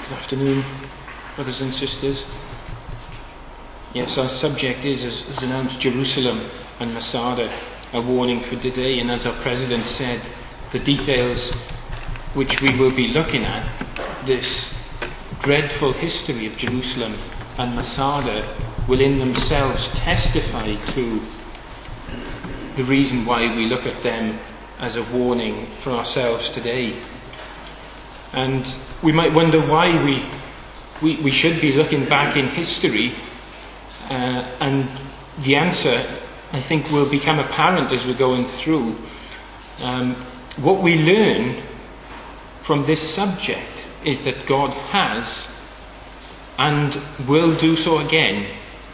Good afternoon, brothers and sisters. Yes, our subject is, as announced, Jerusalem and Masada, a warning for today. And as our President said, the details which we will be looking at, this dreadful history of Jerusalem and Masada, will in themselves testify to the reason why we look at them as a warning for ourselves today. And we might wonder why we should be looking back in history, and the answer, I think, will become apparent as we're going through. What we learn from this subject is that God has, and will do so again,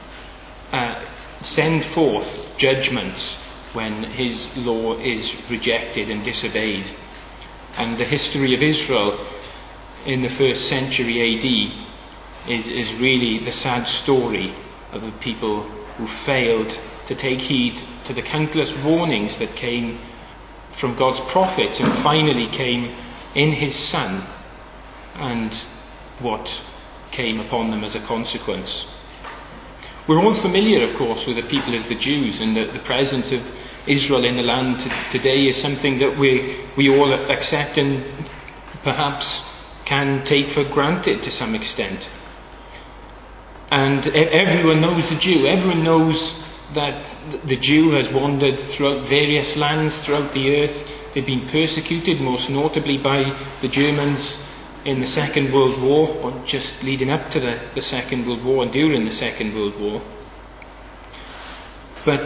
send forth judgments when his law is rejected and disobeyed. And the history of Israel in the 1st century AD is really the sad story of a people who failed to take heed to the countless warnings that came from God's prophets and finally came in his Son, and what came upon them as a consequence. We're all familiar, of course, with the people as the Jews, and the presence of Israel in the land today is something that we all accept and perhaps can take for granted to some extent. And everyone knows the Jew. Everyone knows that the Jew has wandered throughout various lands throughout the earth. They've been persecuted, most notably by the Germans in the Second World War, or just leading up to the Second World War and during the Second World War. But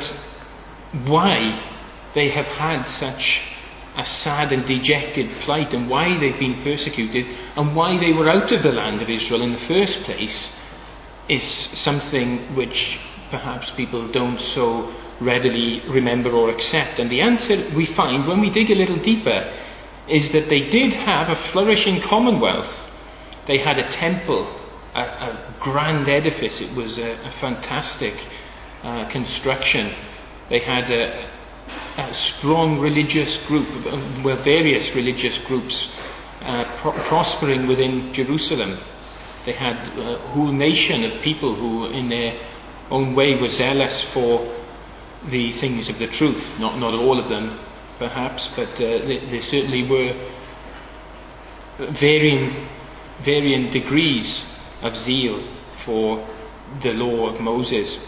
why they have had such a sad and dejected plight, and why they've been persecuted, and why they were out of the land of Israel in the first place, is something which perhaps people don't so readily remember or accept. And the answer we find when we dig a little deeper is that they did have a flourishing commonwealth. They had a temple, a grand edifice. It was a fantastic construction. They had a strong religious group, various religious groups prospering within Jerusalem. They had a whole nation of people who in their own way were zealous for the things of the truth. Not all of them, perhaps, but they certainly were varying degrees of zeal for the law of Moses.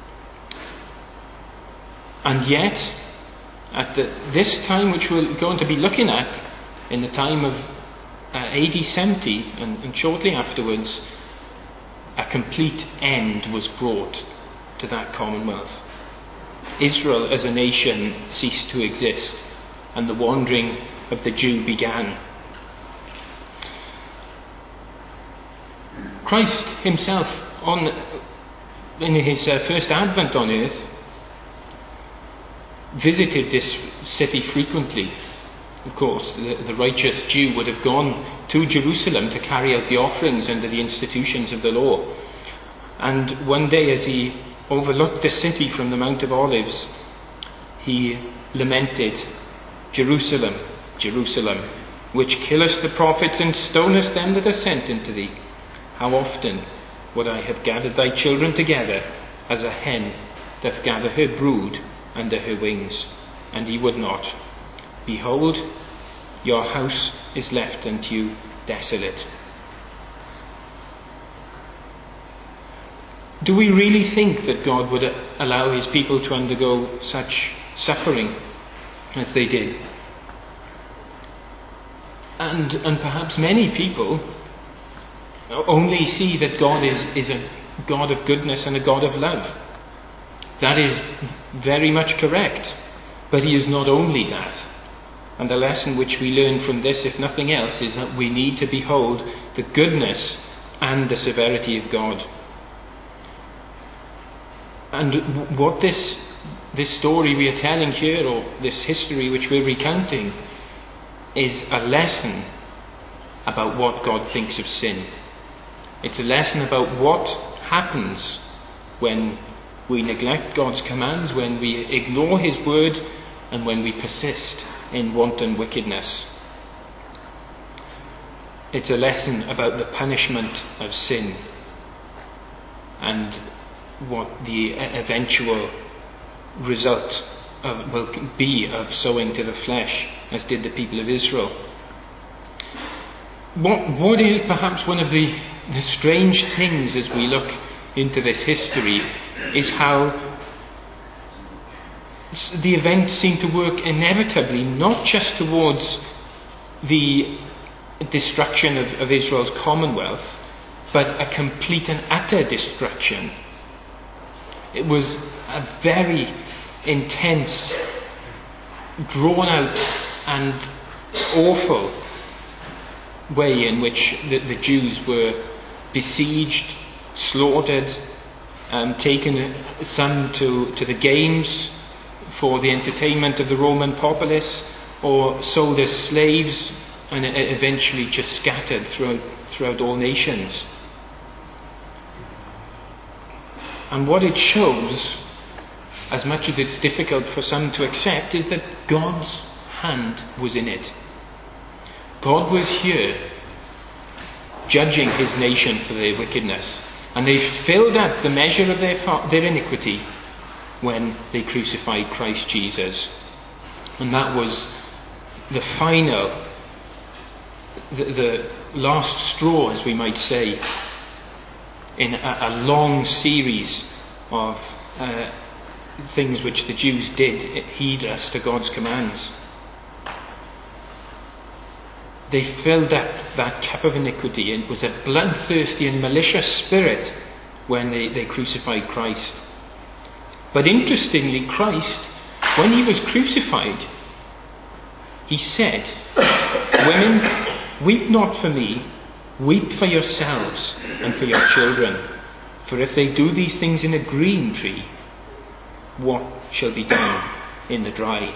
And yet, at this time which we're going to be looking at, in the time of AD 70 and shortly afterwards, a complete end was brought to that commonwealth. Israel as a nation ceased to exist, and the wandering of the Jew began. Christ himself, in his first advent on earth, visited this city frequently. Of course, the righteous Jew would have gone to Jerusalem to carry out the offerings under the institutions of the law. And one day, as he overlooked the city from the Mount of Olives, he lamented, "Jerusalem, Jerusalem, which killest the prophets and stonest them that are sent unto thee. How often would I have gathered thy children together, as a hen doth gather her brood under her wings, and ye would not. Behold, your house is left unto you desolate." Do we really think that God would allow his people to undergo such suffering as they did? And perhaps many people only see that God is a God of goodness and a God of love. That is very much correct, but he is not only that. And the lesson which we learn from this, if nothing else, is that we need to behold the goodness and the severity of God. And what this story we are telling here, or this history which we're recounting, is a lesson about what God thinks of sin. It's a lesson about what happens when we neglect God's commands, when we ignore his word, and when we persist in wanton wickedness. It's a lesson about the punishment of sin and what the eventual result will be of sowing to the flesh, as did the people of Israel. What is perhaps one of the strange things as we look into this history is how the events seem to work inevitably, not just towards the destruction of Israel's commonwealth, but a complete and utter destruction. It was a very intense, drawn out and awful way in which the Jews were besieged, slaughtered, taken some to the games for the entertainment of the Roman populace, or sold as slaves, and eventually just scattered throughout all nations. And what it shows, as much as it's difficult for some to accept, is that God's hand was in it. God was here judging his nation for their wickedness, and they filled up the measure of their iniquity when they crucified Christ Jesus. And that was the final, the last straw, as we might say, in a long series of things which the Jews did heedless to God's commands. They filled up that cup of iniquity, and it was a bloodthirsty and malicious spirit when they crucified Christ. But interestingly, Christ, when he was crucified, he said, "Women, weep not for me, weep for yourselves and for your children. For if they do these things in a green tree, what shall be done in the dry?"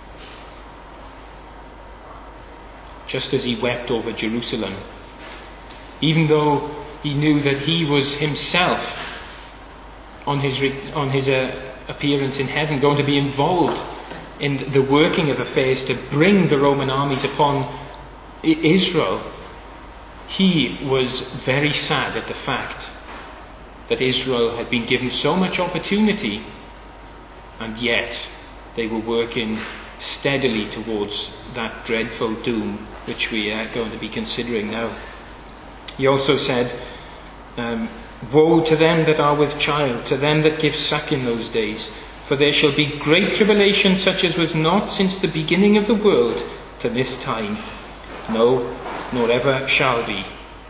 Just as he wept over Jerusalem, even though he knew that he was himself, on his appearance in heaven, going to be involved in the working of affairs to bring the Roman armies upon Israel, he was very sad at the fact that Israel had been given so much opportunity, and yet they were working steadily towards that dreadful doom which we are going to be considering now. He also said, "Woe to them that are with child, to them that give suck in those days, for there shall be great tribulation such as was not since the beginning of the world to this time, no, nor ever shall be."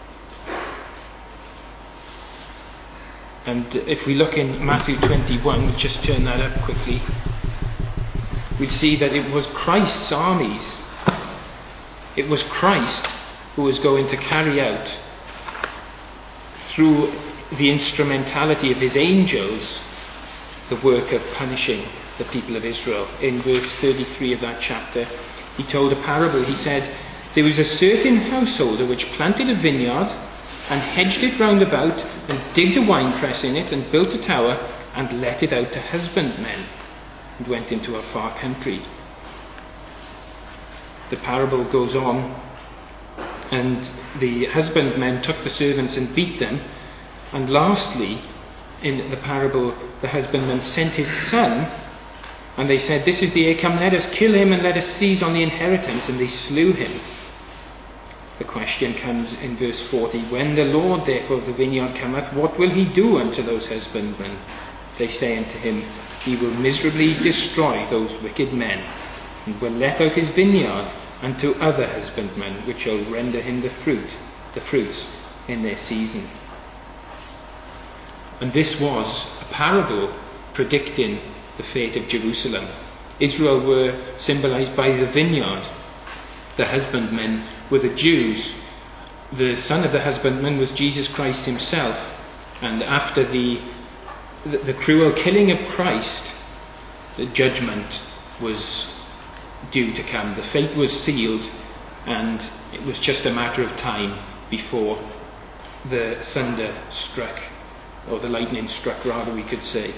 And if we look in Matthew 21, we'll just turn that up quickly, we'll see that it was Christ's armies, it was Christ who was going to carry out, through the instrumentality of his angels, the work of punishing the people of Israel. In verse 33 of that chapter, he told a parable. He said, "There was a certain householder which planted a vineyard, and hedged it round about, and digged a winepress in it, and built a tower, and let it out to husbandmen, and went into a far country." The parable goes on, and the husbandmen took the servants and beat them, and lastly, in the parable, the husbandman sent his son, and they said, "This is the heir, come, let us kill him, and let us seize on the inheritance," and they slew him. The question comes in verse 40, "When the Lord therefore of the vineyard cometh, what will he do unto those husbandmen?" They say unto him, "He will miserably destroy those wicked men, and will let out his vineyard unto other husbandmen, which shall render him the fruits in their season." And this was a parable predicting the fate of Jerusalem. Israel were symbolized by the vineyard. The husbandmen were the Jews. The son of the husbandman was Jesus Christ himself. And after the cruel killing of Christ, the judgment was due to come. The fate was sealed, and it was just a matter of time before the thunder struck, or the lightning struck rather, we could say.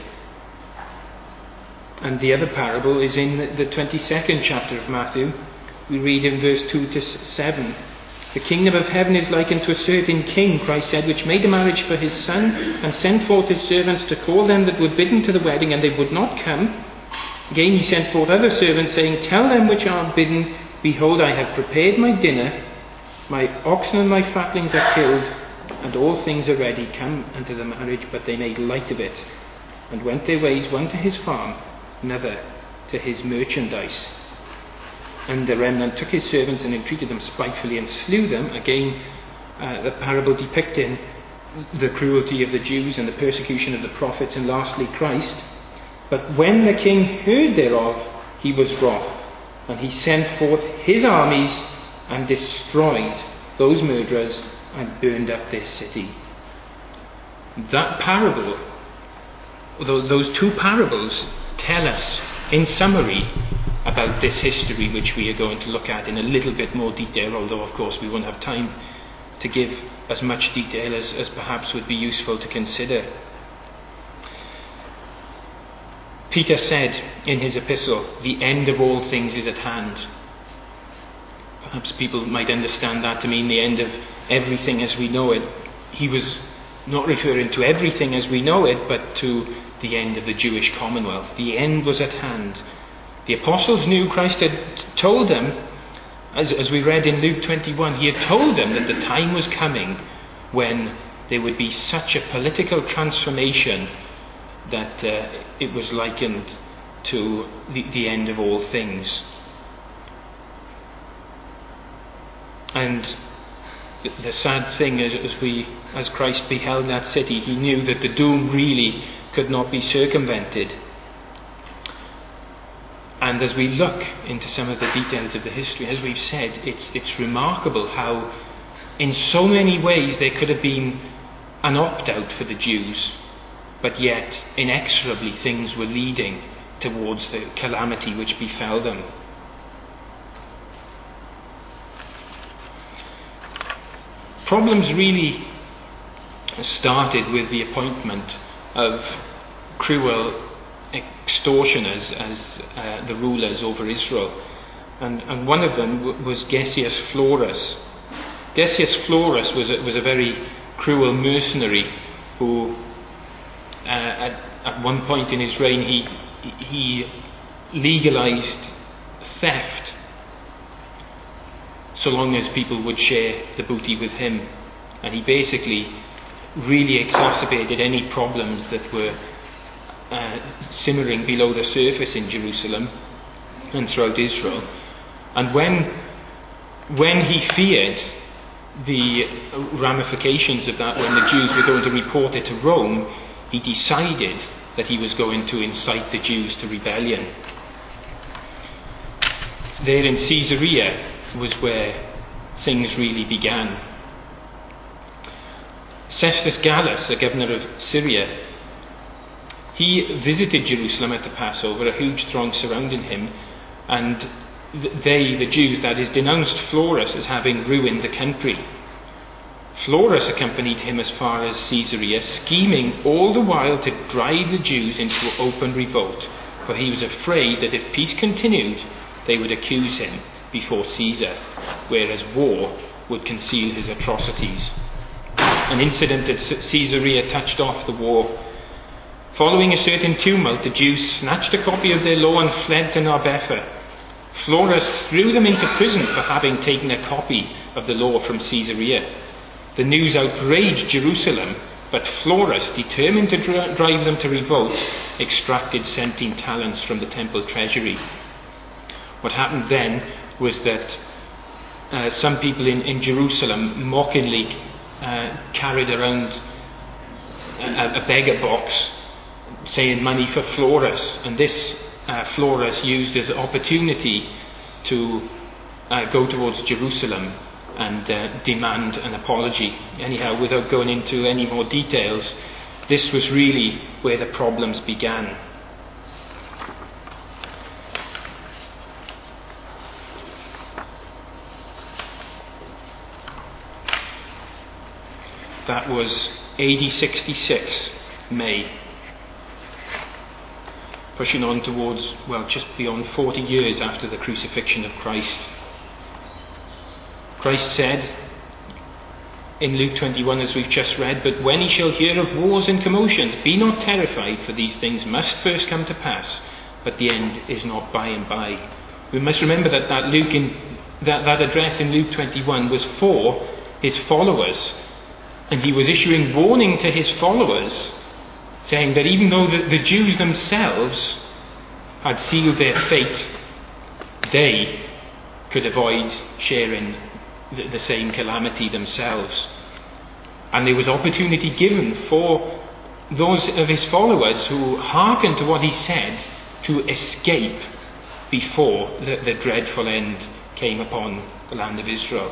And the other parable is in the 22nd chapter of Matthew. We read in verse 2 to 7, The kingdom of heaven is like unto a certain king, Christ said, which made a marriage for his son, and sent forth his servants to call them that were bidden to the wedding, and they would not come. Again he sent forth other servants, saying, Tell them which are bidden, Behold, I have prepared my dinner, my oxen and my fatlings are killed, and all things are ready. Come unto the marriage. But they made light of it, and went their ways, one to his farm, another to his merchandise. And the remnant took his servants and entreated them spitefully and slew them. Again, the parable depicting the cruelty of the Jews and the persecution of the prophets, and lastly Christ. But when the king heard thereof, he was wroth, and he sent forth his armies and destroyed those murderers and burned up their city. That parable, those two parables, tell us in summary about this history, which we are going to look at in a little bit more detail, although of course we won't have time to give as much detail as perhaps would be useful to consider. Peter said in his epistle, the end of all things is at hand. Perhaps people might understand that to mean the end of everything as we know it. He was not referring to everything as we know it, but to the end of the Jewish commonwealth. The end was at hand. The apostles knew Christ had told them, as we read in Luke 21, he had told them that the time was coming when there would be such a political transformation that it was likened to the end of all things. And the sad thing is, as Christ beheld that city, he knew that the doom really could not be circumvented. And as we look into some of the details of the history, as we've said, it's remarkable how in so many ways there could have been an opt-out for the Jews, but yet inexorably things were leading towards the calamity which befell them. Problems really started with the appointment of cruel extortioners as the rulers over Israel, and one of them was Gessius Florus. Gessius Florus was a very cruel mercenary who at one point in his reign he legalized theft so long as people would share the booty with him, and he basically really exacerbated any problems that were simmering below the surface in Jerusalem and throughout Israel. And when he feared the ramifications of that, when the Jews were going to report it to Rome, he decided that he was going to incite the Jews to rebellion. There in Caesarea was where things really began. Cestus Gallus, the governor of Syria, he visited Jerusalem at the Passover, a huge throng surrounding him, and they, the Jews that is, denounced Florus as having ruined the country. Florus accompanied him as far as Caesarea, scheming all the while to drive the Jews into open revolt, for he was afraid that if peace continued, they would accuse him before Caesar, whereas war would conceal his atrocities. An incident at Caesarea touched off the war. Following a certain tumult, the Jews snatched a copy of their law and fled to Narbetha. Florus threw them into prison for having taken a copy of the law from Caesarea. The news outraged Jerusalem, but Florus, determined to drive them to revolt, extracted 17 talents from the temple treasury. What happened then was that some people in Jerusalem mockingly carried around a beggar box saying money for Florus, and this Florus used as an opportunity to go towards Jerusalem and demand an apology. Anyhow, without going into any more details, this was really where the problems began. That was AD 66, May. Pushing on towards, just beyond 40 years after the crucifixion of Christ. Christ said in Luke 21, as we've just read, "But when ye shall hear of wars and commotions, be not terrified, for these things must first come to pass, but the end is not by and by." We must remember that that address in Luke 21 was for his followers, and he was issuing warning to his followers, saying that even though the Jews themselves had sealed their fate, they could avoid sharing the same calamity themselves. And there was opportunity given for those of his followers who hearkened to what he said to escape before the dreadful end came upon the land of Israel.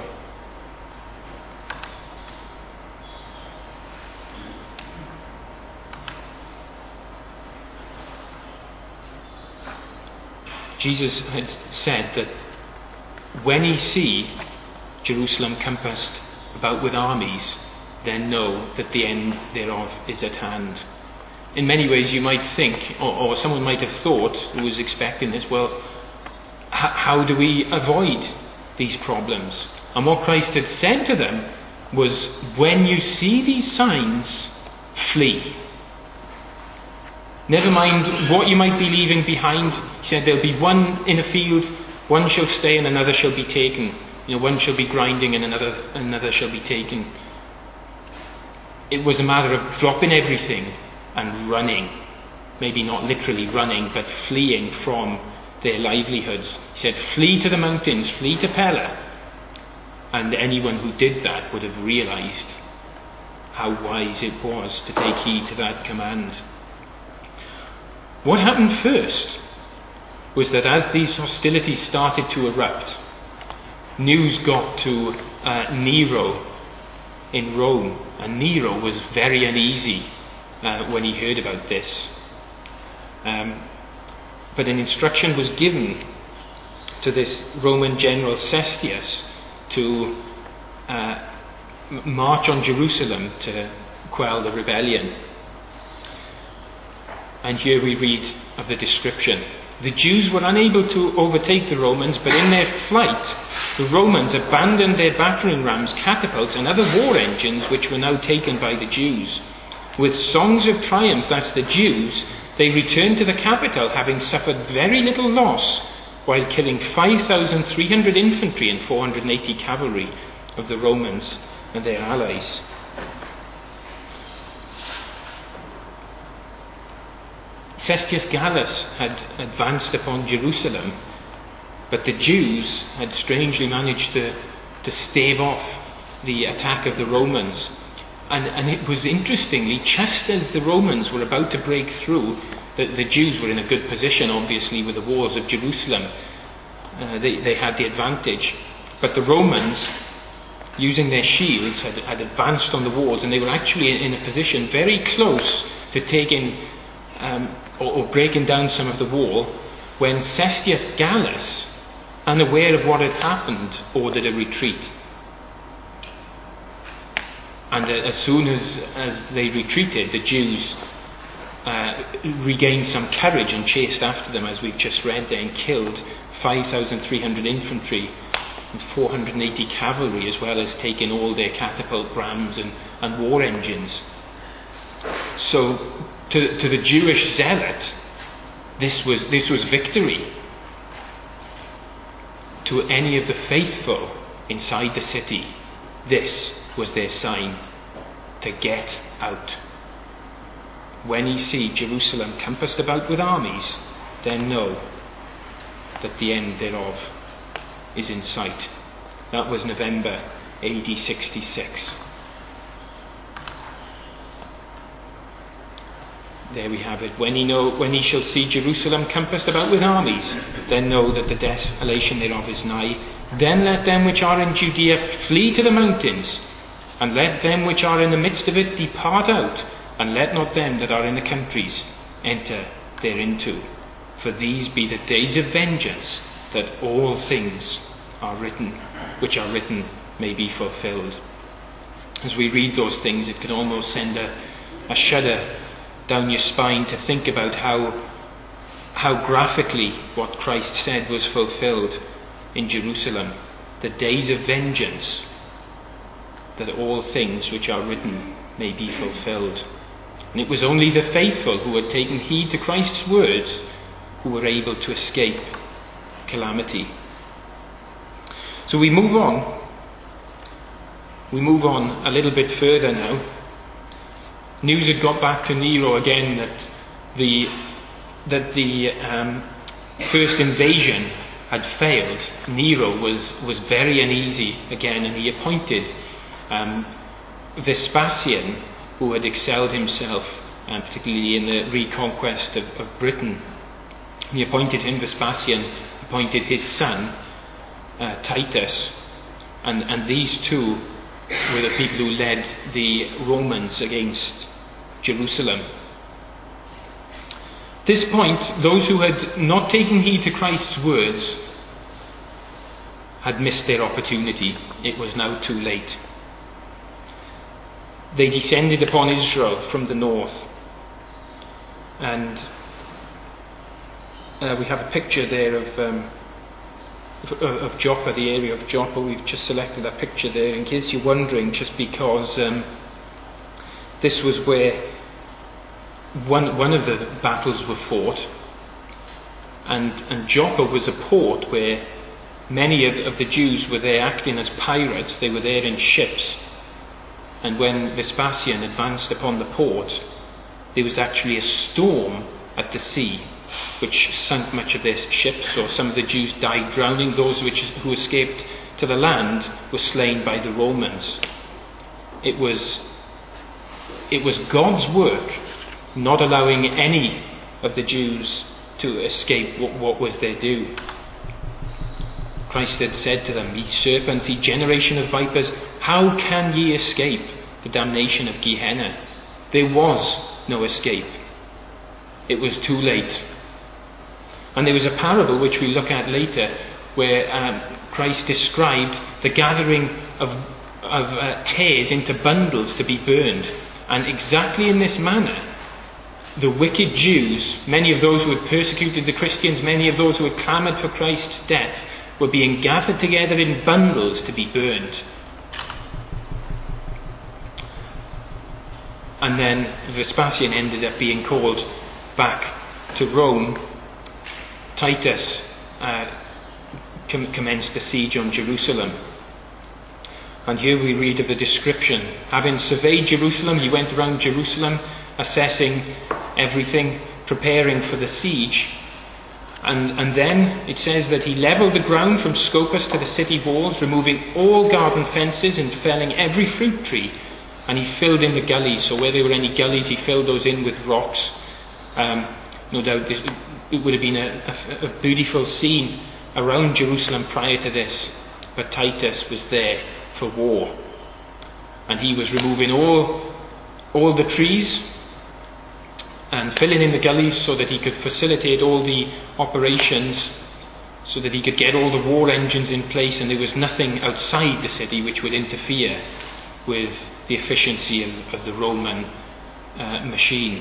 Jesus had said that when ye see Jerusalem compassed about with armies, then know that the end thereof is at hand. In many ways you might think, or someone might have thought, who was expecting this, well, how do we avoid these problems? And what Christ had said to them was, when you see these signs, flee. Never mind what you might be leaving behind. He said there'll be one in a field, one shall stay and another shall be taken. One shall be grinding and another shall be taken. It was a matter of dropping everything and running. Maybe not literally running, but fleeing from their livelihoods. He said, flee to the mountains, flee to Pella. And anyone who did that would have realized how wise it was to take heed to that command. What happened first was that as these hostilities started to erupt, news got to Nero in Rome, and Nero was very uneasy when he heard about this. But an instruction was given to this Roman general Cestius to march on Jerusalem to quell the rebellion. And here we read of the description. The Jews were unable to overtake the Romans, but in their flight, the Romans abandoned their battering rams, catapults, and other war engines which were now taken by the Jews. With songs of triumph, that's the Jews, they returned to the capital, having suffered very little loss, while killing 5,300 infantry and 480 cavalry of the Romans and their allies. Cestius Gallus had advanced upon Jerusalem, but the Jews had strangely managed to stave off the attack of the Romans. And it was interestingly, just as the Romans were about to break through, the Jews were in a good position, obviously, with the walls of Jerusalem. They had the advantage. But the Romans, using their shields, had advanced on the walls, and they were actually in a position very close to taking or breaking down some of the wall, when Cestius Gallus, unaware of what had happened, ordered a retreat. And as soon as they retreated, the Jews regained some courage and chased after them, as we've just read there, and killed 5,300 infantry and 480 cavalry, as well as taking all their catapult rams and war engines. So to the Jewish zealot, this was victory. To any of the faithful inside the city, this was their sign: to get out. When ye see Jerusalem compassed about with armies, then know that the end thereof is in sight. That was November AD 66. There we have it. When ye shall see Jerusalem compassed about with armies, then know that the desolation thereof is nigh. Then let them which are in Judea flee to the mountains, and let them which are in the midst of it depart out, and let not them that are in the countries enter thereinto. For these be the days of vengeance, that all things are written, which are written may be fulfilled. As we read those things, it can almost send a shudder down your spine to think about how graphically what Christ said was fulfilled in Jerusalem. the days of vengeance, that all things which are written may be fulfilled. And it was only the faithful who had taken heed to Christ's words who were able to escape calamity. So we move on. We move on a little bit further now. News had got back to Nero again that the first invasion had failed. Nero was very uneasy again, and he appointed Vespasian, who had excelled himself, particularly in the reconquest of Britain. He appointed him, Vespasian appointed his son, Titus, and these two were the people who led the Romans against Jerusalem. At this point, those who had not taken heed to Christ's words had missed their opportunity. It was now too late. They descended upon Israel from the north, and we have a picture there of Joppa, the area of Joppa. We've just selected that picture there in case you're wondering, just because this was where one of the battles were fought, and Joppa was a port where many of the Jews were there acting as pirates. They were there in ships, and when Vespasian advanced upon the port, there was actually a storm at the sea which sunk much of their ships, or some of the Jews died drowning. Those who escaped to the land were slain by the Romans. It was God's work not allowing any of the Jews to escape what was their due. Christ had said to them, "Ye serpents, ye generation of vipers, how can ye escape the damnation of Gehenna?" There was no escape. It was too late. And there was a parable which we look at later where Christ described the gathering of tares into bundles to be burned. And exactly in this manner, the wicked Jews, many of those who had persecuted the Christians, many of those who had clamoured for Christ's death, were being gathered together in bundles to be burned. And then Vespasian ended up being called back to Rome. Titus commenced the siege on Jerusalem. And here we read of the description. Having surveyed Jerusalem, he went around Jerusalem, assessing everything, preparing for the siege. And then it says that he levelled the ground from Scopus to the city walls, removing all garden fences and felling every fruit tree. And he filled in the gullies. So where there were any gullies, he filled those in with rocks. No doubt it would have been a beautiful scene around Jerusalem prior to this. But Titus was there for war. And he was removing all the trees and filling in the gullies so that he could facilitate all the operations, so that he could get all the war engines in place, and there was nothing outside the city which would interfere with the efficiency of the Roman machine.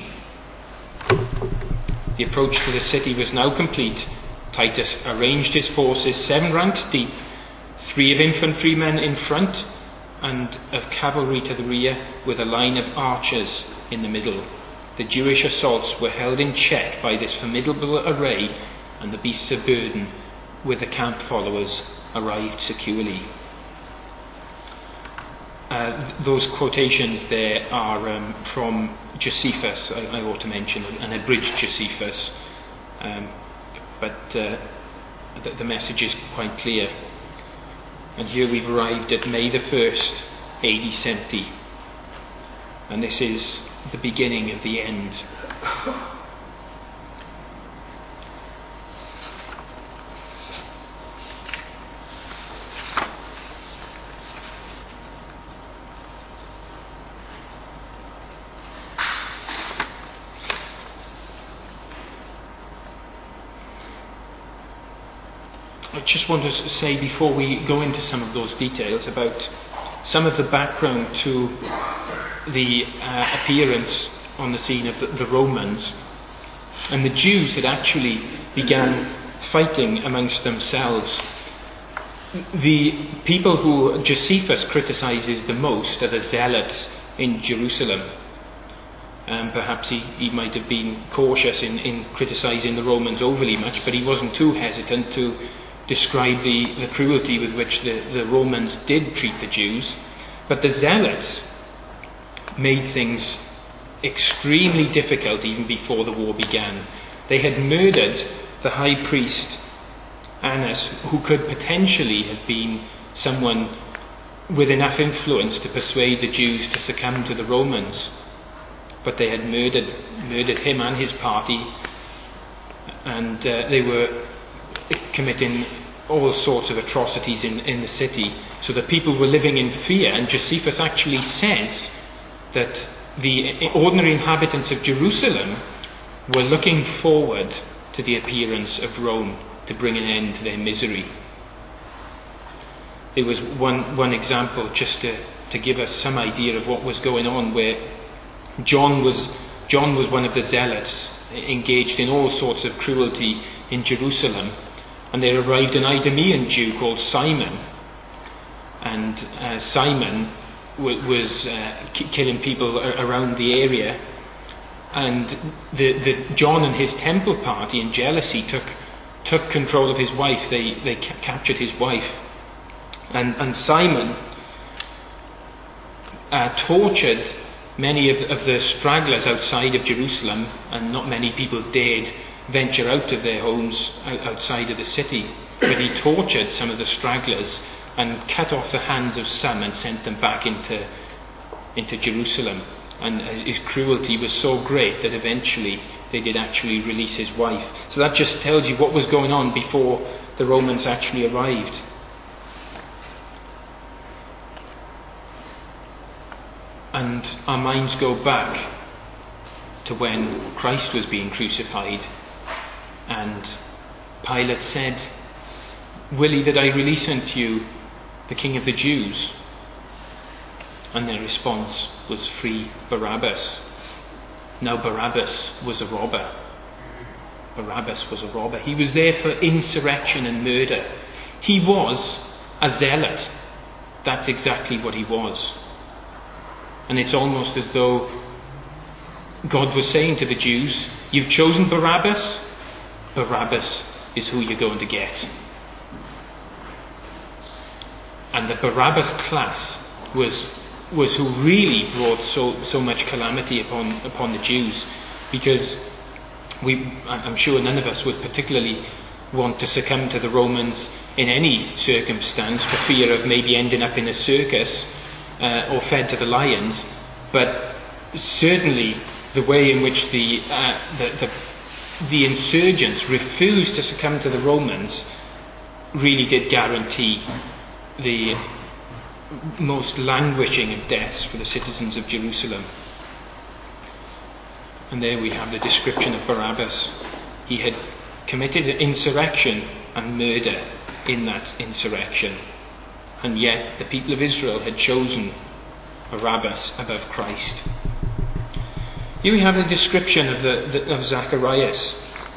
The approach to the city was now complete. Titus arranged his forces 7 ranks deep, 3 of infantrymen in front and of cavalry to the rear, with a line of archers in the middle. The Jewish assaults were held in check by this formidable array, and the beasts of burden with the camp followers arrived securely. Those quotations there are from Josephus. I ought to mention an abridged Josephus, but the message is quite clear. And here we've arrived at May the 1st, AD 70, and this is the beginning of the end. I just want to say, before we go into some of those details, about some of the background to the appearance on the scene of the Romans. And the Jews had actually began fighting amongst themselves. The people who Josephus criticises the most are the zealots in Jerusalem. Perhaps he might have been cautious in criticising the Romans overly much, but he wasn't too hesitant to describe the cruelty with which the Romans did treat the Jews. But the zealots made things extremely difficult even before the war began. They had murdered the high priest Annas, who could potentially have been someone with enough influence to persuade the Jews to succumb to the Romans. But they had murdered him and his party, and they were committing all sorts of atrocities in the city, so that people were living in fear. And Josephus actually says that the ordinary inhabitants of Jerusalem were looking forward to the appearance of Rome to bring an end to their misery. There was one example, just to give us some idea of what was going on, where John was one of the zealots engaged in all sorts of cruelty in Jerusalem, and there arrived an Idumean Jew called Simon, and Simon was killing people around the area, and the John and his temple party in jealousy took control of his wife. They captured his wife, and Simon tortured many of the stragglers outside of Jerusalem, and not many people dared venture out of their homes outside of the city. But he tortured some of the stragglers and cut off the hands of some and sent them back into Jerusalem. And his cruelty was so great that eventually they did actually release his wife. So that just tells you what was going on before the Romans actually arrived. And our minds go back to when Christ was being crucified, and Pilate said, "Will ye that I release unto you the King of the Jews?" And their response was, "Free Barabbas." Now Barabbas was a robber. Barabbas was a robber. He was there for insurrection and murder. He was a zealot. That's exactly what he was. And it's almost as though God was saying to the Jews, "You've chosen Barabbas. Barabbas is who you're going to get." And the Barabbas class was who really brought so much calamity upon the Jews, because I'm sure none of us would particularly want to succumb to the Romans in any circumstance for fear of maybe ending up in a circus or fed to the lions. But certainly the way in which the insurgents refused to succumb to the Romans really did guarantee the most languishing of deaths for the citizens of Jerusalem. And there we have the description of Barabbas. He had committed insurrection and murder in that insurrection, and yet the people of Israel had chosen Barabbas above Christ. Here we have the description of Zacharias.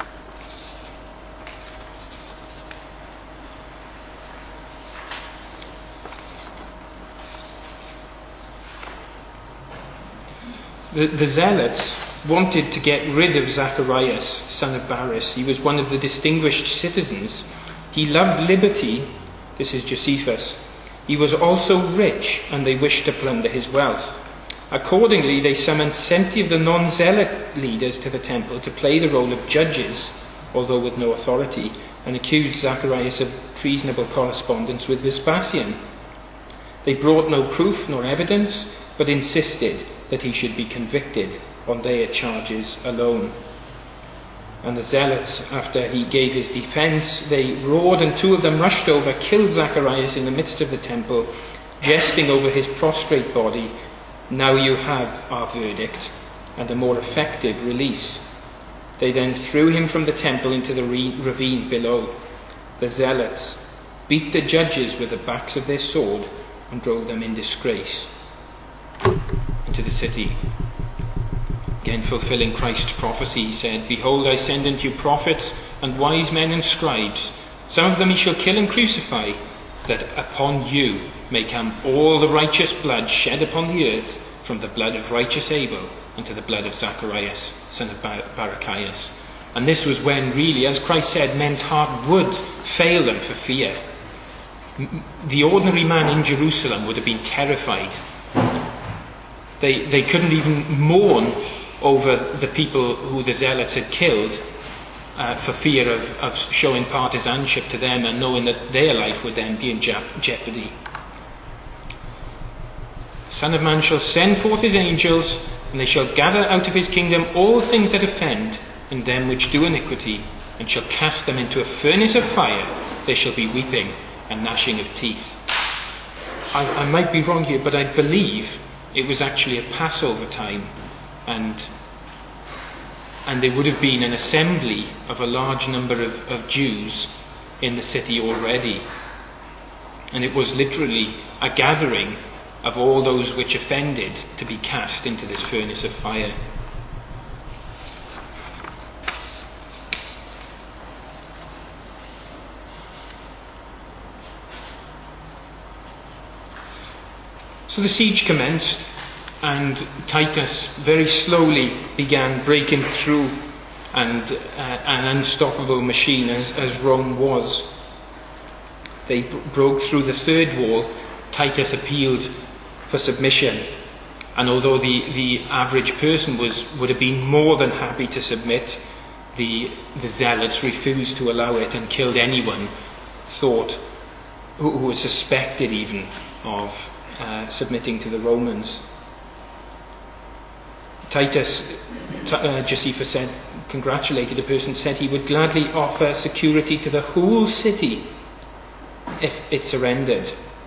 The Zealots wanted to get rid of Zacharias, son of Baris. He was one of the distinguished citizens. He loved liberty. This is Josephus. He was also rich, and they wished to plunder his wealth. Accordingly, they summoned 70 of the non-zealot leaders to the temple to play the role of judges, although with no authority, and accused Zacharias of treasonable correspondence with Vespasian. They brought no proof nor evidence, but insisted that he should be convicted on their charges alone. And the zealots, after he gave his defence, they roared, and 2 of them rushed over, killed Zacharias in the midst of the temple, jesting over his prostrate body. "Now you have our verdict, and a more effective release." They then threw him from the temple into the ravine below. The zealots beat the judges with the backs of their sword and drove them in disgrace into the city. Again, fulfilling Christ's prophecy, he said, "Behold, I send unto you prophets and wise men and scribes. Some of them ye shall kill and crucify, that upon you may come all the righteous blood shed upon the earth, from the blood of righteous Abel unto the blood of Zacharias, son of Barachias. And this was when, really, as Christ said, men's heart would fail them for fear. The ordinary man in Jerusalem would have been terrified. They couldn't even mourn over the people who the zealots had killed for fear of showing partisanship to them and knowing that their life would then be in jeopardy. The Son of Man shall send forth his angels, and they shall gather out of his kingdom all things that offend, and them which do iniquity, and shall cast them into a furnace of fire. There shall be weeping and gnashing of teeth. I might be wrong here, but I believe it was actually a Passover time, and there would have been an assembly of a large number of Jews in the city already. And it was literally a gathering of all those which offended to be cast into this furnace of fire. So the siege commenced, and Titus very slowly began breaking through, and an unstoppable machine as Rome was. They broke through the third wall. Titus appealed for submission, and although the average person would have been more than happy to submit, the zealots refused to allow it and killed anyone who was suspected even of submitting to the Romans. Titus, Josephus said, congratulated a person, said he would gladly offer security to the whole city if it surrendered.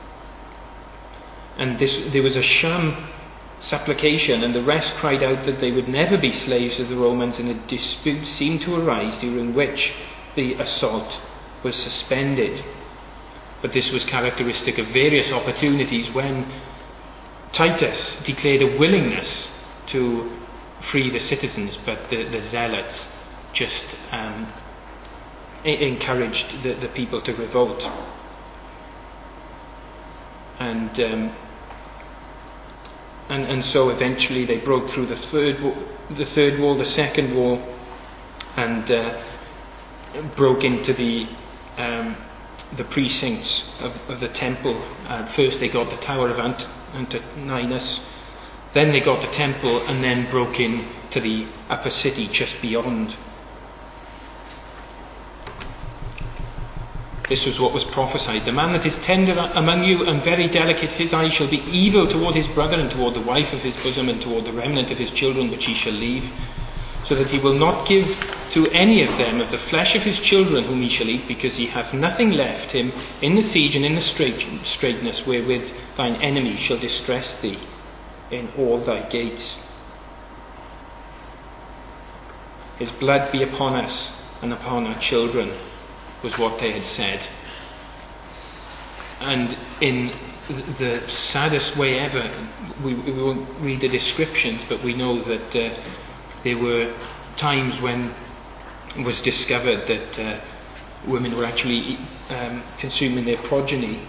And there was a sham supplication, and the rest cried out that they would never be slaves of the Romans, and a dispute seemed to arise during which the assault was suspended. But this was characteristic of various opportunities when Titus declared a willingness to free the citizens, but the zealots just encouraged the people to revolt. And so eventually they broke through the third wall, the second wall, and broke into the precincts of the temple. First they got the Tower of Antoninus, then they got the temple, and then broke into the upper city just beyond. This was what was prophesied. The man that is tender among you and very delicate, his eye shall be evil toward his brother, and toward the wife of his bosom, and toward the remnant of his children which he shall leave, so that he will not give to any of them of the flesh of his children whom he shall eat, because he hath nothing left him in the siege and in the straitness wherewith thine enemy shall distress thee in all thy gates. His blood be upon us and upon our children, was what they had said. And in the saddest way ever, we won't read the descriptions, but we know that there were times when it was discovered that women were actually consuming their progeny.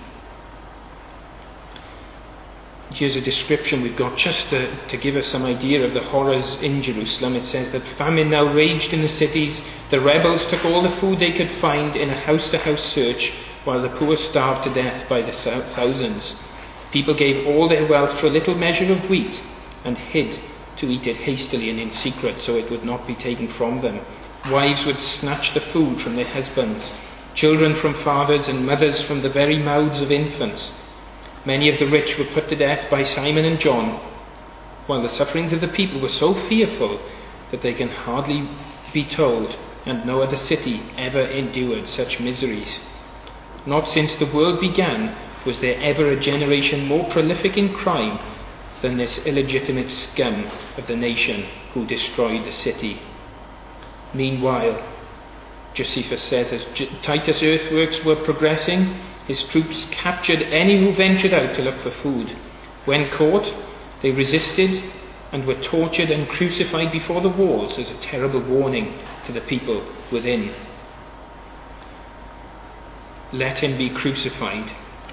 Here's a description we've got just to give us some idea of the horrors in Jerusalem. It says that famine now raged in the cities. The rebels took all the food they could find in a house-to-house search, while the poor starved to death by the thousands. People gave all their wealth for a little measure of wheat, and hid to eat it hastily and in secret, so it would not be taken from them. Wives would snatch the food from their husbands, children from fathers, and mothers from the very mouths of infants. Many of the rich were put to death by Simon and John, while the sufferings of the people were so fearful that they can hardly be told, and no other city ever endured such miseries. Not since the world began was there ever a generation more prolific in crime than this illegitimate scum of the nation who destroyed the city. Meanwhile, Josephus says, as Titus' earthworks were progressing, his troops captured any who ventured out to look for food. When caught, they resisted and were tortured and crucified before the walls as a terrible warning to the people within. Let him be crucified,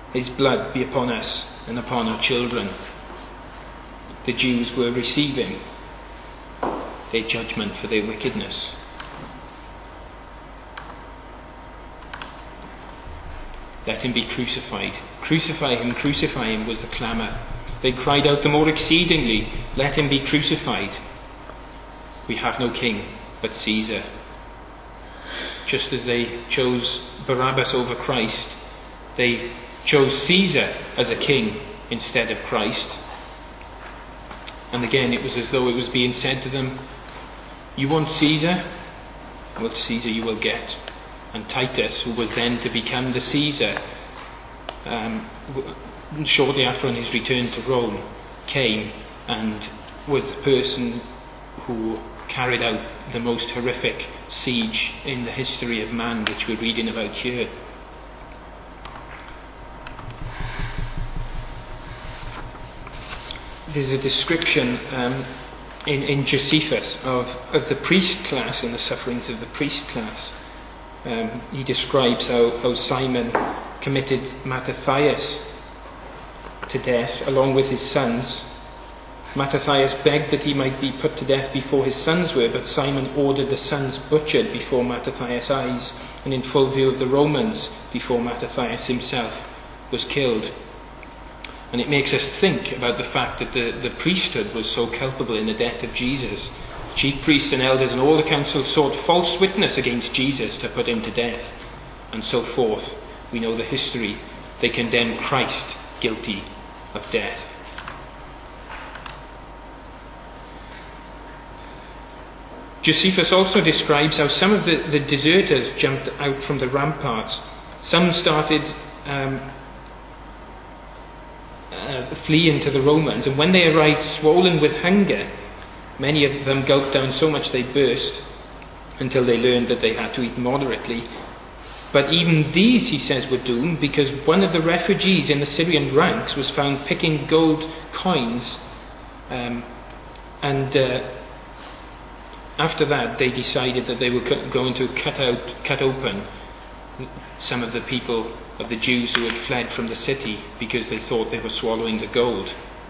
his blood be upon us and upon our children. The Jews were receiving their judgment for their wickedness. Let him be crucified. Crucify him was the clamour. They cried out the more exceedingly, let him be crucified. We have no king but Caesar. Just as they chose Barabbas over Christ, they chose Caesar as a king instead of Christ. And again, it was as though it was being said to them, you want Caesar? Well, Caesar you will get. And Titus, who was then to become the Caesar, shortly after on his return to Rome, came and was the person who carried out the most horrific siege in the history of man, which we're reading about here. There's a description in Josephus of the priest class and the sufferings of the priest class. He describes how Simon committed Mattathias to death along with his sons. Mattathias begged that he might be put to death before his sons were, but Simon ordered the sons butchered before Mattathias' eyes and in full view of the Romans before Mattathias himself was killed. And it makes us think about the fact that the priesthood was so culpable in the death of Jesus. Chief priests and elders and all the council sought false witness against Jesus to put him to death, and so forth. We know the history. They condemned Christ guilty of death. Josephus also describes how some of the deserters jumped out from the ramparts. Some started fleeing to the Romans, and when they arrived swollen with hunger, many of them gulped down so much they burst, until they learned that they had to eat moderately. But even these, he says, were doomed, because one of the refugees in the Syrian ranks was found picking gold coins, after that they decided that they were going to cut open some of the people of the Jews who had fled from the city, because they thought they were swallowing the gold.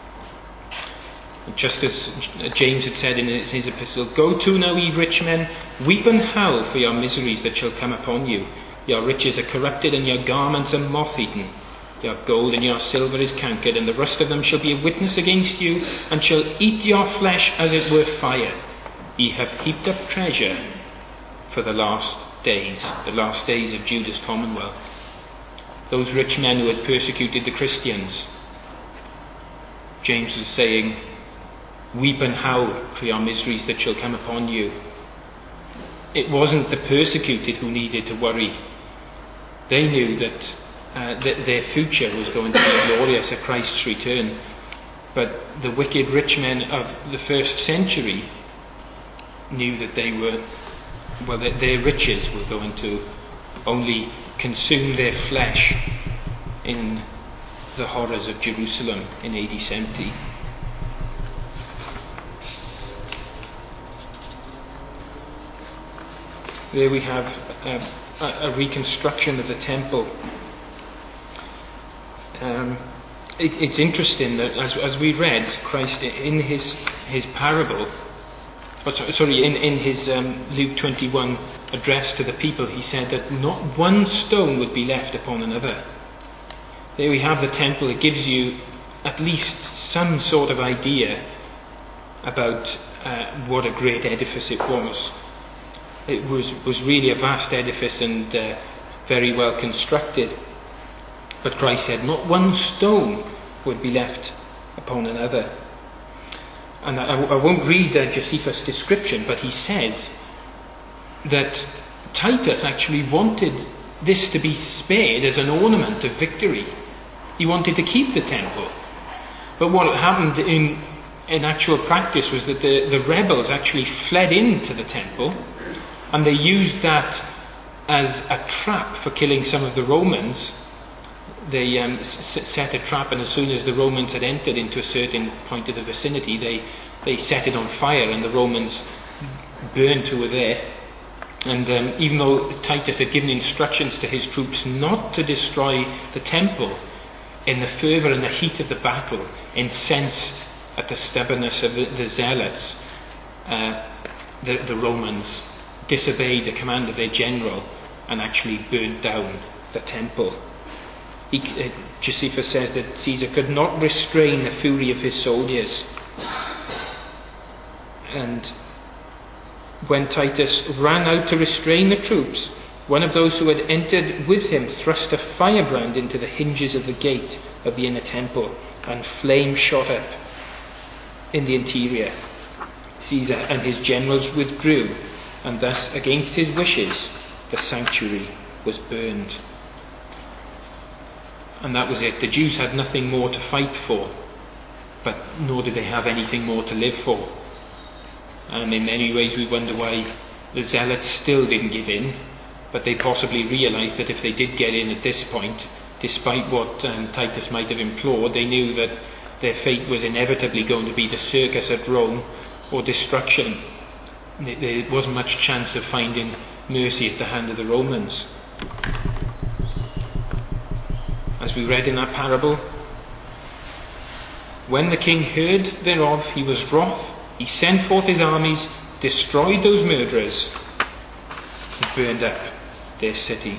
Just as James had said in his epistle, go to now, ye rich men, weep and howl for your miseries that shall come upon you. Your riches are corrupted, and your garments are moth-eaten. Your gold and your silver is cankered, and the rust of them shall be a witness against you, and shall eat your flesh as it were fire. Ye have heaped up treasure for the last days of Judah's commonwealth. Those rich men who had persecuted the Christians. James was saying, weep and howl for your miseries that shall come upon you. It wasn't the persecuted who needed to worry. They knew that their future was going to be glorious at Christ's return. But the wicked rich men of the first century knew that their riches were going to only consume their flesh in the horrors of Jerusalem in AD 70. There we have a reconstruction of the temple. It's interesting that as we read, Christ in his parable, in his Luke 21 address to the people, he said that not one stone would be left upon another. There we have the temple. It gives you at least some sort of idea about what a great edifice it was. It was really a vast edifice and very well constructed. But Christ said not one stone would be left upon another. And I won't read Josephus' description, but he says that Titus actually wanted this to be spared as an ornament of victory. He wanted to keep the temple. But what happened in actual practice was that the rebels actually fled into the temple, and they used that as a trap for killing some of the Romans. They set a trap, and as soon as the Romans had entered into a certain point of the vicinity, they set it on fire, and the Romans burned who were there. And even though Titus had given instructions to his troops not to destroy the temple, in the fervour and the heat of the battle, incensed at the stubbornness of the zealots, the Romans disobeyed the command of their general and actually burnt down the temple. Josephus says that Caesar could not restrain the fury of his soldiers. And when Titus ran out to restrain the troops, one of those who had entered with him thrust a firebrand into the hinges of the gate of the inner temple, and flame shot up in the interior. Caesar and his generals withdrew, and thus, against his wishes, the sanctuary was burned. And that was it. The Jews had nothing more to fight for, but nor did they have anything more to live for. And in many ways we wonder why the zealots still didn't give in, but they possibly realised that if they did get in at this point, despite what Titus might have implored, they knew that their fate was inevitably going to be the circus at Rome or destruction. There wasn't much chance of finding mercy at the hand of the Romans. As we read in that parable, when the king heard thereof, he was wroth. He sent forth his armies, destroyed those murderers, and burned up their city.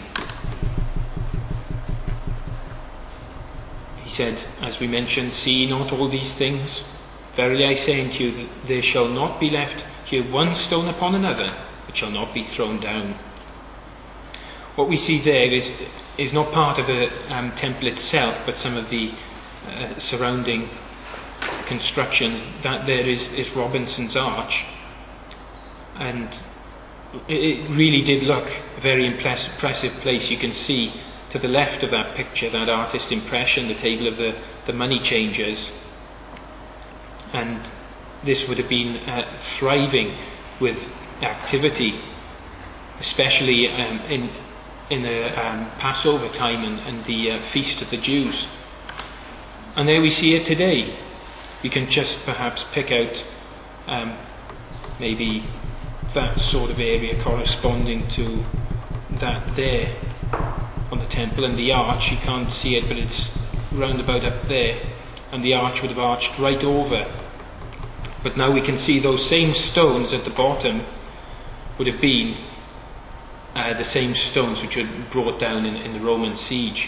He said, as we mentioned, see ye not all these things? Verily I say unto you, that there shall not be left here one stone upon another, which shall not be thrown down. What we see there is not part of the temple itself, but some of the surrounding constructions. That there is Robinson's Arch, and it really did look a very impressive place. You can see to the left of that picture, that artist's impression, the table of the money changers, and this would have been thriving with activity, especially in the Passover time and the feast of the Jews. And there we see it today. We can just perhaps pick out maybe that sort of area corresponding to that there on the temple, and the arch, you can't see it, but it's round about up there, and the arch would have arched right over. But now we can see those same stones at the bottom would have been the same stones which were brought down in the Roman siege.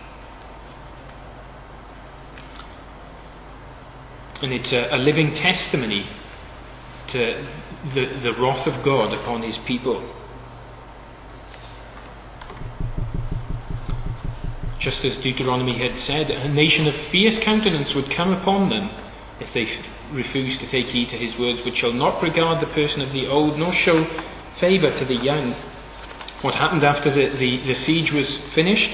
And it's a living testimony to the wrath of God upon his people. Just as Deuteronomy had said, a nation of fierce countenance would come upon them if they refused to take heed to his words, which shall not regard the person of the old, nor show favour to the young. What happened after the siege was finished?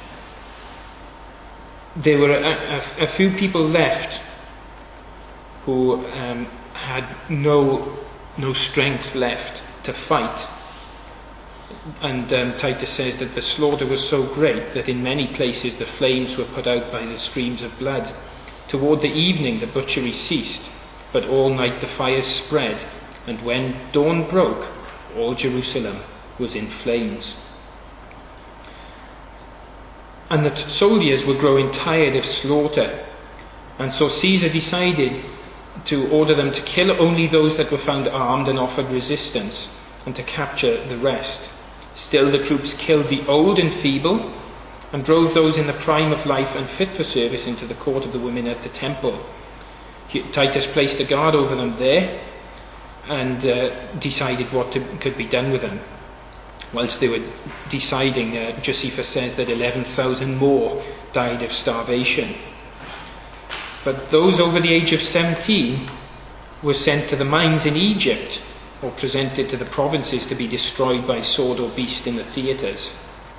There were a few people left who had no strength left to fight. And Titus says that the slaughter was so great that in many places the flames were put out by the streams of blood. Toward the evening the butchery ceased, but all night the fires spread, and when dawn broke, all Jerusalem was in flames. And the soldiers were growing tired of slaughter, and so Caesar decided to order them to kill only those that were found armed and offered resistance, and to capture the rest. Still the troops killed the old and feeble, and drove those in the prime of life and fit for service into the court of the women at the temple. Titus placed a guard over them there, and decided what could be done with them. Whilst they were deciding, Josephus says that 11,000 more died of starvation. But those over the age of 17 were sent to the mines in Egypt, or presented to the provinces to be destroyed by sword or beast in the theatres.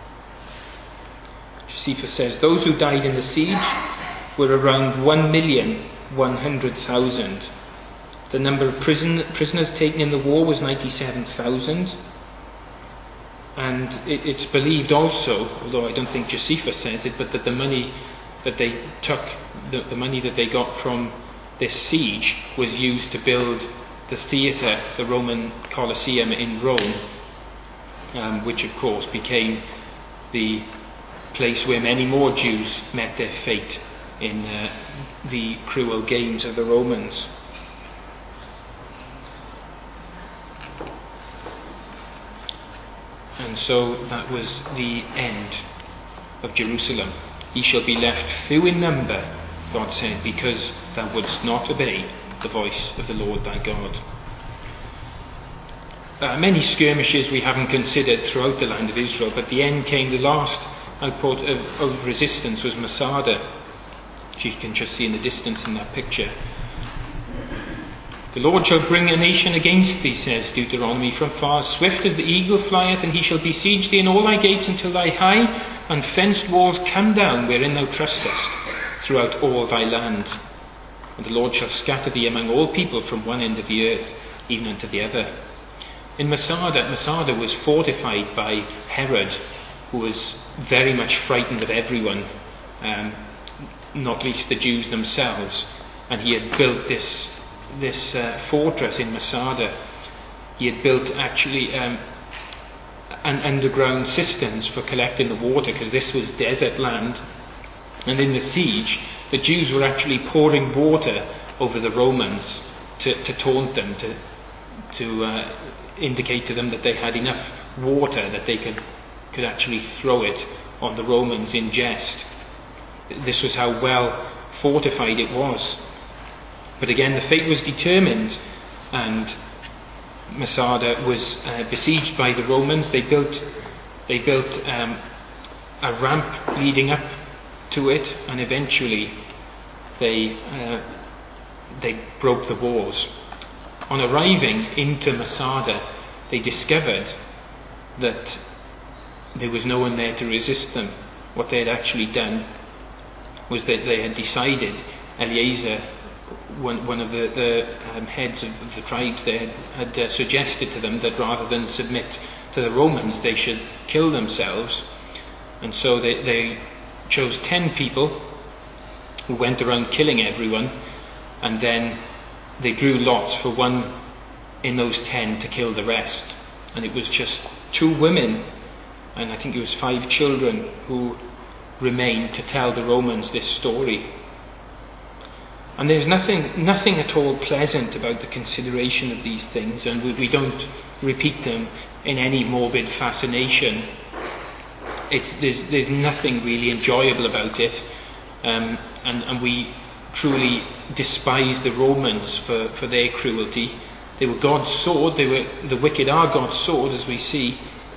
Josephus says those who died in the siege were around 1,100,000. The number of prisoners taken in the war was 97,000. And it's believed also, although I don't think Josephus says it, but that the money that they took, the money that they got from this siege was used to build the theatre, the Roman Colosseum in Rome, which of course became the place where many more Jews met their fate in the cruel games of the Romans. And so that was the end of Jerusalem. Ye shall be left few in number, God said, because thou wouldst not obey the voice of the Lord thy God. Many skirmishes we haven't considered throughout the land of Israel, but the end came. The last outpost of resistance was Masada, which you can just see in the distance in that picture. The Lord shall bring a nation against thee, says Deuteronomy, from far, swift as the eagle flieth, and he shall besiege thee in all thy gates until thy high and fenced walls come down wherein thou trustest throughout all thy land. And the Lord shall scatter thee among all people from one end of the earth even unto the other. In Masada was fortified by Herod, who was very much frightened of everyone, not least the Jews themselves, and he had built this fortress in Masada. He had built actually an underground cisterns for collecting the water, because this was desert land, and in the siege the Jews were actually pouring water over the Romans to taunt them, to indicate to them that they had enough water that they could actually throw it on the Romans in jest. This was how well fortified it was. But again, the fate was determined, and Masada was besieged by the Romans. They built a ramp leading up to it, and eventually they broke the walls. On arriving into Masada, they discovered that there was no one there to resist them. What they had actually done was that they had decided, Eleazar, one of the heads of the tribes there, had suggested to them that rather than submit to the Romans, they should kill themselves. And so they chose 10 people who went around killing everyone, and then they drew lots for one in those 10 to kill the rest. And it was just 2 women, and I think it was 5 children, who remained to tell the Romans this story. And there's nothing at all pleasant about the consideration of these things, and we don't repeat them in any morbid fascination. There's nothing really enjoyable about it, and we truly despise the Romans for their cruelty. They were God's sword. The wicked are God's sword, as we see,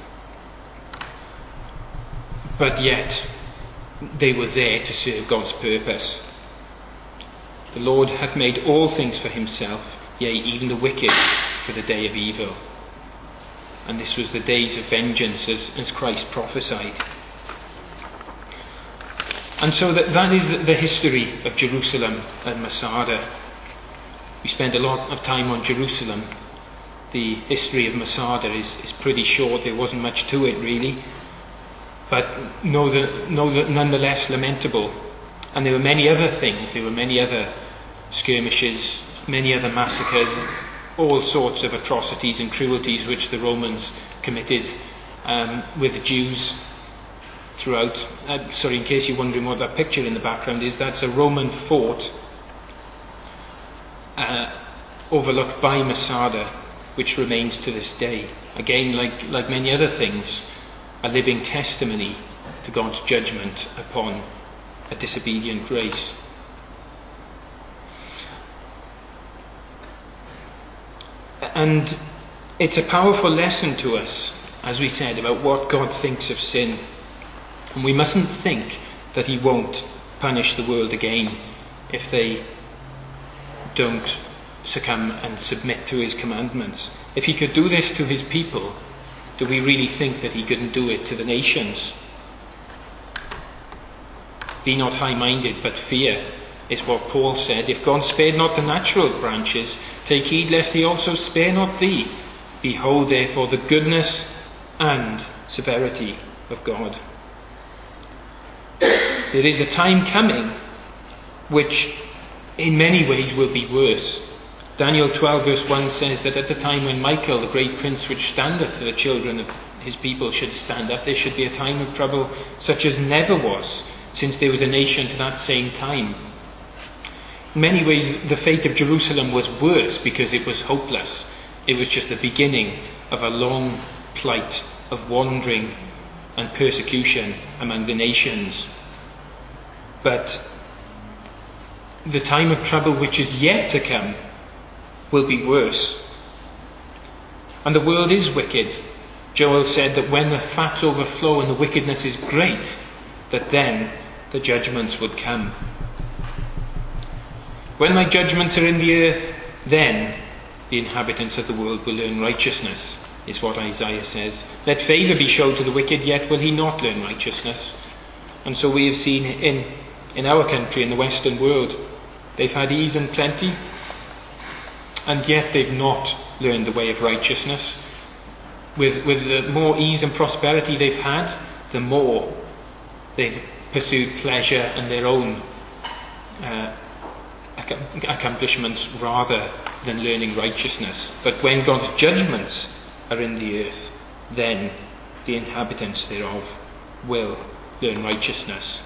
but yet they were there to serve God's purpose. The Lord hath made all things for himself, yea, even the wicked for the day of evil. And this was the days of vengeance, as Christ prophesied. And so that is the history of Jerusalem and Masada. We spent a lot of time on Jerusalem. The history of Masada is pretty short. There wasn't much to it really, but nonetheless lamentable. And there were many other things. There were many other skirmishes, many other massacres, all sorts of atrocities and cruelties which the Romans committed with the Jews throughout. In case you're wondering what that picture in the background is, that's a Roman fort overlooked by Masada, which remains to this day. Again, like many other things, a living testimony to God's judgment upon a disobedient race. And it's a powerful lesson to us, as we said, about what God thinks of sin. And we mustn't think that he won't punish the world again if they don't succumb and submit to his commandments. If he could do this to his people, do we really think that he couldn't do it to the nations? Be not high-minded, but fear, is what Paul said. If God spared not the natural branches, take heed lest he also spare not thee. Behold therefore the goodness and severity of God. There is a time coming which in many ways will be worse. Daniel 12 verse 1 says that at the time when Michael, the great prince which standeth for the children of his people should stand up. There should be a time of trouble such as never was since there was a nation to that same time. In many ways, the fate of Jerusalem was worse because it was hopeless. It was just the beginning of a long plight of wandering and persecution among the nations. But the time of trouble which is yet to come will be worse. And the world is wicked. Joel said that when the fats overflow and the wickedness is great, that then the judgments would come. When my judgments are in the earth, then the inhabitants of the world will learn righteousness, is what Isaiah says. Let favour be shown to the wicked, yet will he not learn righteousness. And so we have seen in our country, in the Western world, they've had ease and plenty, and yet they've not learned the way of righteousness. With the more ease and prosperity they've had, the more they've pursued pleasure and their own accomplishments rather than learning righteousness. But when God's judgments are in the earth, then the inhabitants thereof will learn righteousness.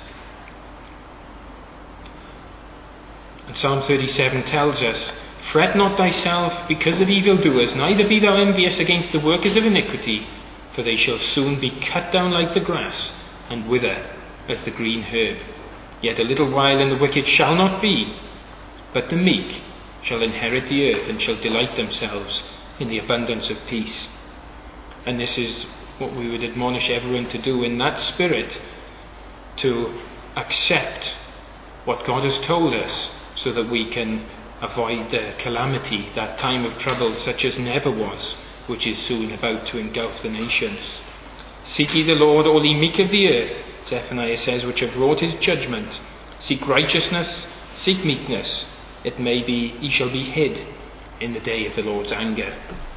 And Psalm 37 tells us, fret not thyself because of evildoers, neither be thou envious against the workers of iniquity, for they shall soon be cut down like the grass, and wither as the green herb. Yet a little while, and the wicked shall not be, but the meek shall inherit the earth, and shall delight themselves in the abundance of peace. And this is what we would admonish everyone to do in that spirit, to accept what God has told us, so that we can avoid the calamity, that time of trouble such as never was, which is soon about to engulf the nations. Seek ye the Lord, all ye meek of the earth, Zephaniah says, which have wrought his judgment. Seek righteousness, seek meekness. It may be ye shall be hid in the day of the Lord's anger.